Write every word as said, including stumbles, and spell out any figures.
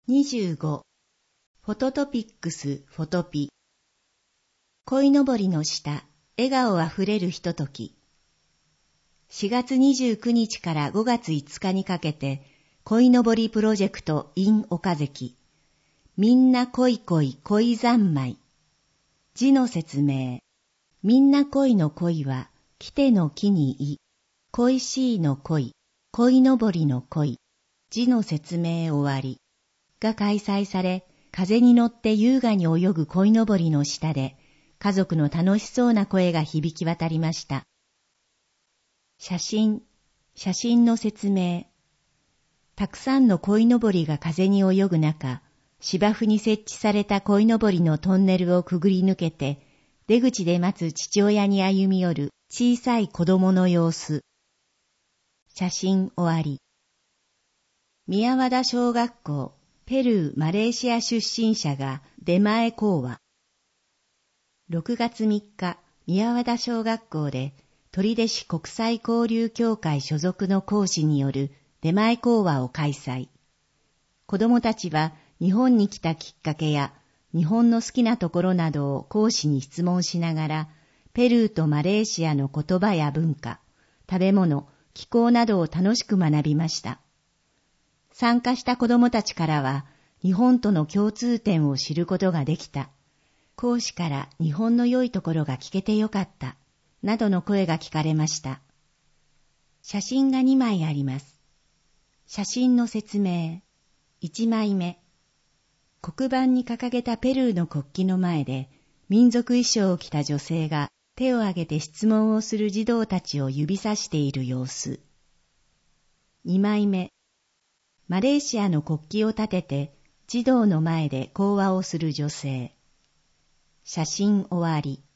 にじゅうご. フォトトピックスフォトピ。鯉のぼりの下、笑顔あふれるひととき。しがつにじゅうくにちからごがついつかにかけて、鯉のぼりプロジェクト in 岡関。みんな恋恋恋三昧。字の説明。みんな恋の恋は、来ての木にい。恋しいの恋、鯉のぼりの恋。字の説明終わり。が開催され、風に乗って優雅に泳ぐ鯉のぼりの下で、家族の楽しそうな声が響き渡りました。写真、写真の説明。たくさんの鯉のぼりが風に泳ぐ中、芝生に設置された鯉のぼりのトンネルをくぐり抜けて、出口で待つ父親に歩み寄る小さい子供の様子。写真終わり。宮和田小学校、ペルー・マレーシア出身者が出前講話。ろくがつみっか、宮和田小学校で取手市国際交流協会所属の講師による出前講話を開催。子どもたちは日本に来たきっかけや日本の好きなところなどを講師に質問しながら、ペルーとマレーシアの言葉や文化、食べ物、気候などを楽しく学びました。参加した子どもたちからは、日本との共通点を知ることができた。講師から日本の良いところが聞けてよかった。などの声が聞かれました。写真がにまいあります。写真の説明。いちまいめ。黒板に掲げたペルーの国旗の前で、民族衣装を着た女性が手を挙げて質問をする児童たちを指さしている様子。にまいめ。マレーシアの国旗を立てて児童の前で講話をする女性。写真終わり。